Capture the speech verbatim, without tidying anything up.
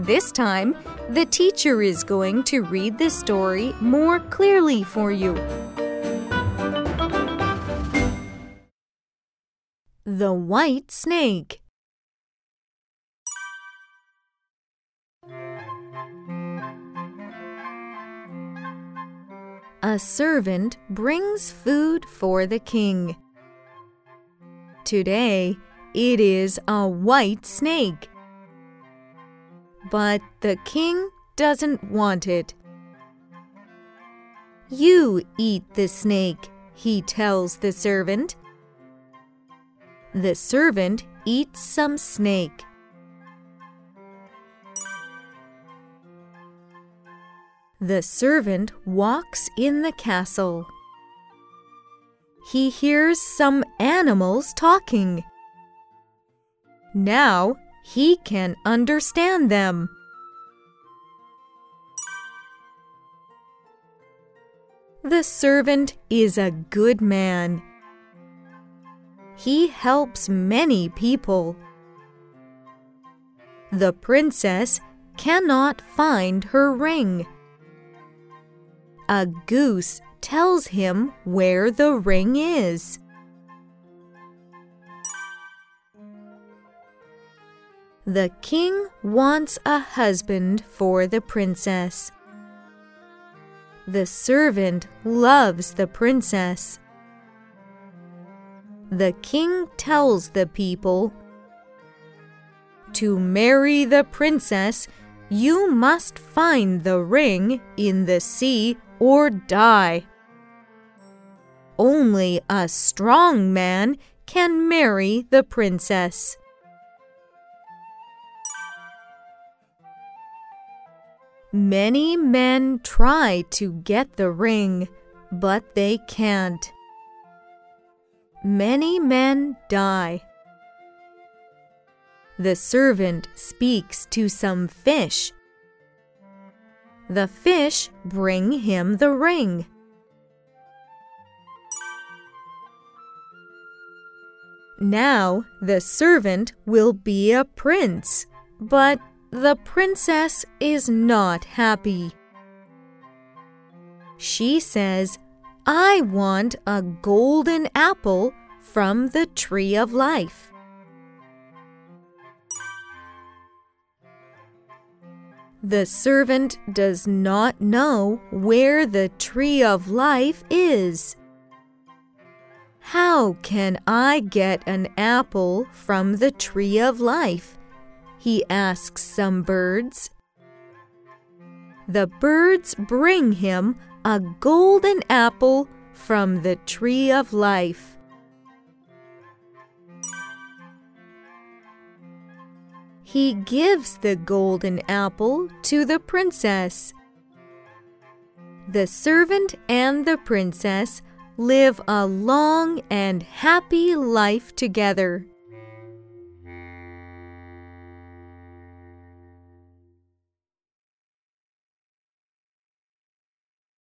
This time, the teacher is going to read the story more clearly for you. The White Snake. A servant brings food for the king. Today, it is a white snake. But the king doesn't want it. "You eat the snake," he tells the servant. The servant eats some snake. The servant walks in the castle. He hears some animals talking. Now he can understand them. The servant is a good man. He helps many people. The princess cannot find her ring. A goose tells him where the ring is. The king wants a husband for the princess. The servant loves the princess. The king tells the people, "To marry the princess, you must find the ring in the sea or die. Only a strong man can marry the princess." Many men try to get the ring, but they can't. Many men die. The servant speaks to some fish. The fish bring him the ring. Now the servant will be a prince, but the princess is not happy. She says, "I want a golden apple from the tree of life." The servant does not know where the tree of life is. "How can I get an apple from the tree of life?" he asks some birds. The birds bring him a golden apple from the tree of life. He gives the golden apple to the princess. The servant and the princess live a long and happy life together.